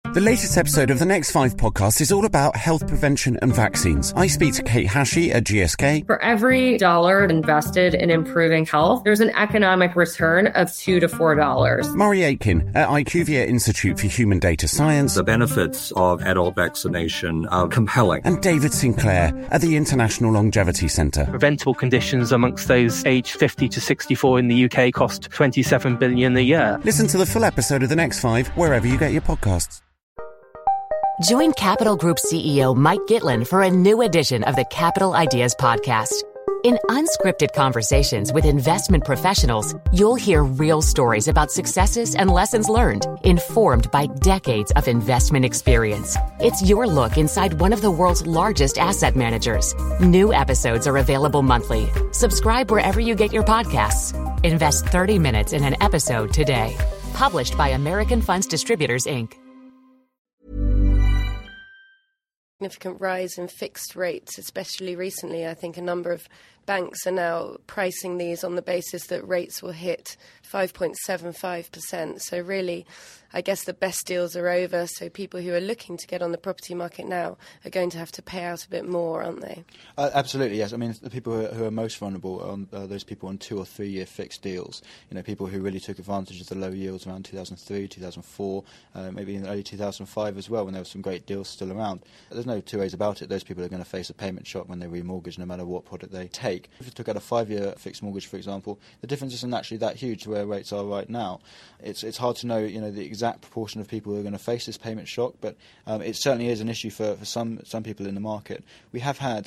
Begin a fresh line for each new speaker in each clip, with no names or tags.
The latest episode of the Next 5 podcast is all about health prevention and vaccines. I speak to Kate Hashey at GSK.
For every dollar invested in improving health, there's an economic return of $2 to $4.
Murray Aitken at IQVIA Institute for Human Data Science.
The benefits of adult vaccination are compelling.
And David Sinclair at the International Longevity Centre.
Preventable conditions amongst those aged 50 to 64 in the UK cost $27 billion a year.
Listen to the full episode of the Next 5 wherever you get your podcasts.
Join Capital Group CEO Mike Gitlin for a new edition of the Capital Ideas Podcast. In unscripted conversations with investment professionals, you'll hear real stories about successes and lessons learned, informed by decades of investment experience. It's your look inside one of the world's largest asset managers. New episodes are available monthly. Subscribe wherever you get your podcasts. Invest 30 minutes in an episode today. Published by American Funds Distributors, Inc.
Significant rise in fixed rates, especially recently. I think a number of banks are now pricing these on the basis that rates will hit 5.75%. So really, I guess the best deals are over. So people who are looking to get on the property market now are going to have to pay out a bit more, aren't they?
Absolutely, yes. I mean, the people who are most vulnerable are those people on 2 or 3 year fixed deals. You know, people who really took advantage of the low yields around 2003, 2004, maybe in early 2005 as well, when there were some great deals still around. There's no two ways about it. Those people are going to face a payment shock when they remortgage, no matter what product they take. If you took out a 5-year fixed mortgage, for example, the difference isn't actually that huge to where rates are right now. It's hard to know, the exact proportion of people who are going to face this payment shock, but it certainly is an issue for some people in the market. We have had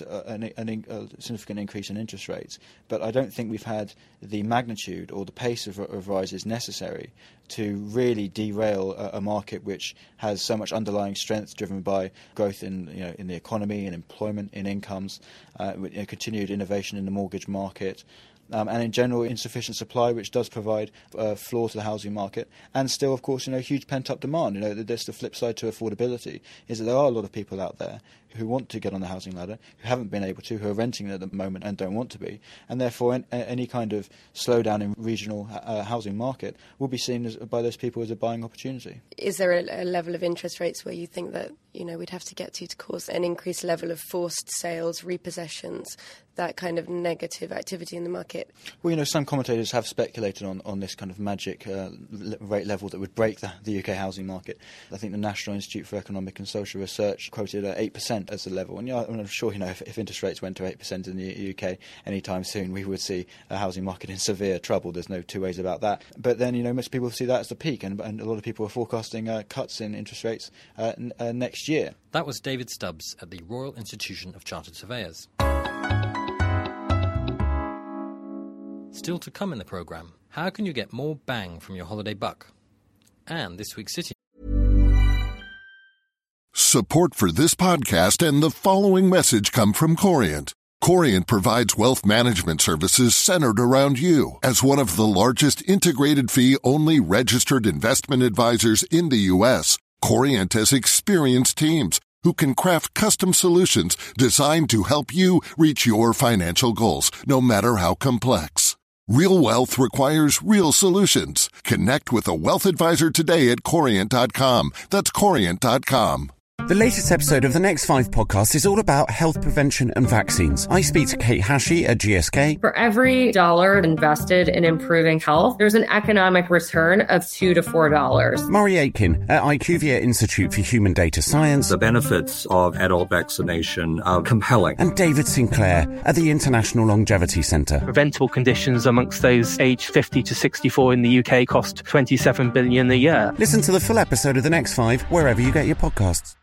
a significant increase in interest rates, but I don't think we've had the magnitude or the pace of rises necessary to really derail a market which has so much underlying strength, driven by growth in the economy, in employment, in incomes, continued innovation in the mortgage market. And in general, insufficient supply, which does provide a floor to the housing market, and still, of course, huge pent-up demand. That's the flip side to affordability, is that there are a lot of people out there who want to get on the housing ladder, who haven't been able to, who are renting at the moment and don't want to be, and therefore any kind of slowdown in regional housing market will be seen by those people as a buying opportunity.
Is there a level of interest rates where you think that we'd have to get to cause an increased level of forced sales, repossessions, that kind of negative activity in the market?
Well, some commentators have speculated on this kind of magic rate level that would break the UK housing market. I think the National Institute for Economic and Social Research quoted 8% as the level. And I'm sure, if interest rates went to 8% in the UK anytime soon, we would see a housing market in severe trouble. There's no two ways about that. But then, most people see that as the peak, and a lot of people are forecasting cuts in interest rates next year.
That was David Stubbs at the Royal Institution of Chartered Surveyors. Still to come in the programme, how can you get more bang from your holiday buck? And this week's City.
Support for this podcast and the following message come from Corient. Corient provides wealth management services centered around you. As one of the largest integrated fee-only registered investment advisors in the U.S., Corient has experienced teams who can craft custom solutions designed to help you reach your financial goals, no matter how complex. Real wealth requires real solutions. Connect with a wealth advisor today at Corient.com. That's Corient.com.
The latest episode of the Next 5 podcast is all about health prevention and vaccines. I speak to Kate Hashey at GSK.
For every dollar invested in improving health, there's an economic return of $2 to $4.
Murray Aitken at IQVIA Institute for Human Data Science.
The benefits of adult vaccination are compelling.
And David Sinclair at the International Longevity Centre.
Preventable conditions amongst those aged 50 to 64 in the UK cost $27 billion a year.
Listen to the full episode of the Next 5 wherever you get your podcasts.